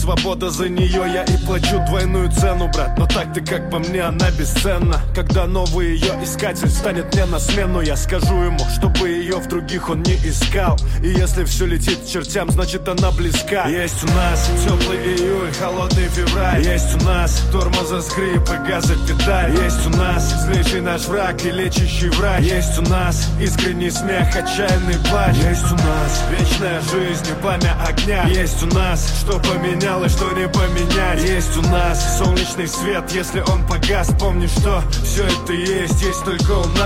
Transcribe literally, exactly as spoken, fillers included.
свобода, за нее я и плачу двойную цену, брат. Но так ты, как по мне, она бесценна. Когда новый ее искатель станет мне на смену, я скажу ему, чтобы ее в других он не искал. И если все летит к чертям, значит она близка. Есть у нас теплый июль, холодный февраль. Есть у нас тормоза, скрип и газопедаль. Есть у нас злейший наш враг и лечащий врач. Есть у нас искренний смех, отчаянный плач. Есть у нас вечная жизнь и пламя огня. Есть у нас что поменялось, что не поменять. Есть у нас солнечный свет, если он погас, помни, что все это есть, есть только у нас.